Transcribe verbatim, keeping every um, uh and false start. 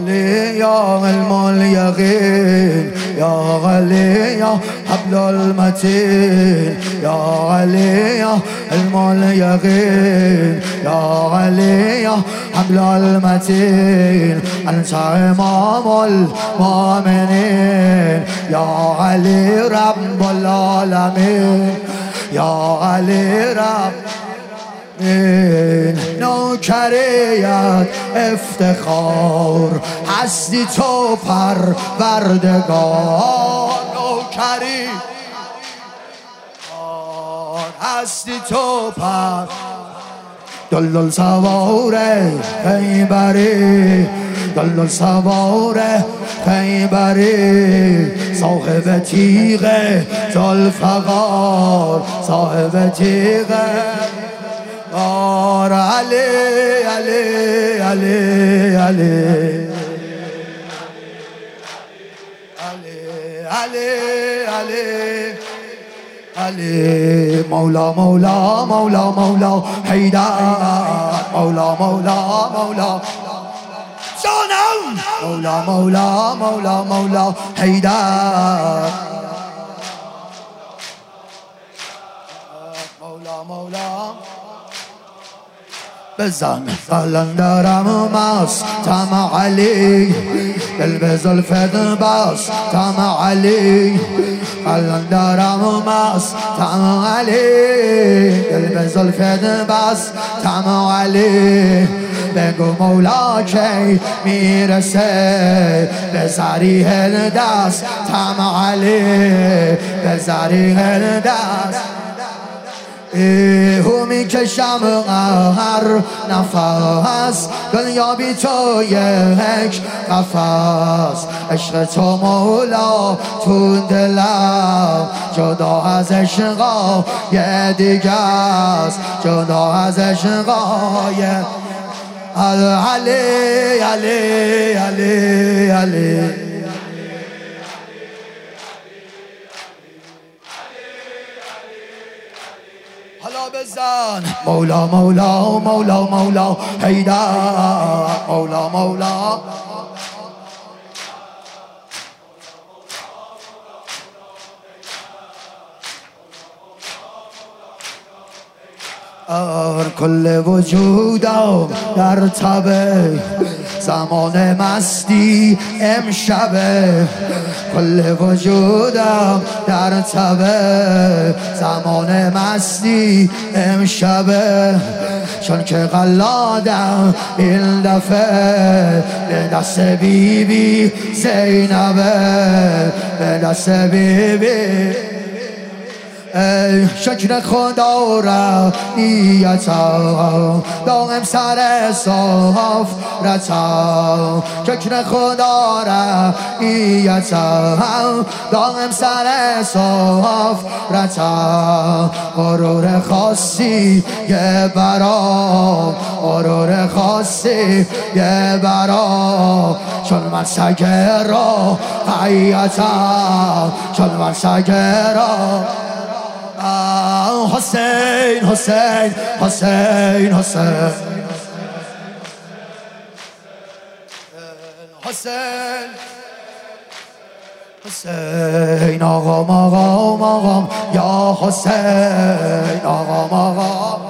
غالي يا علم اليقين، يا غالي يا حبل المتين، يا غالي يا علم اليقين، يا غالي يا حبل المتين، أنت إمام المؤمنين، يا علي رب العالمين، يا علي رب نوکریت افتخار هستی تو پروردگار، نوکری هستی تو پر دلدل سوار خیبری، دلدل سوار خیبری، صاحب تیغ ذوالفقار، صاحب تیغ اور علی علی علی علی علی علی علی مولا مولا مولا مولا حیدر، مولا مولا مولا جانم، مولا مولا مولا مولا حیدر، مولا مولا بزن قلندرم مستم علی، دل به زلفت بستم علی، قلندرم مستم علی، دل به زلفت بستم علی، بگو مولا کی میرسه به ذریح دستم علی، به ذریح دست ایهو میکشم هر نفس، دنیا بی تو یک قفس، عشق تو مولا تو دلم، جدا از عشقای دیگه است، جدا از عشقای علی علی علی علی بزن مولا مولا مولا مولا حیدر، مولا مولا کل وجودم در تبه، زمان مستی امشبه، کل وجودم در تبه، زمان مستی امشبه، چون که قلادم این دفعه به دست بی بی زینبه، به دست بی بی شکر خدا را نیتم، دائم سر صاف رتم، شکر خدا را نیتم، دائم سر صاف رتم، غرور خاصی یه برام، غرور خاصی یه برام، چون من سگه را حیاتم، چون من سگه را حسین حسین حسین حسین حسین حسین آقام آقام آقام یا حسین آقام آقام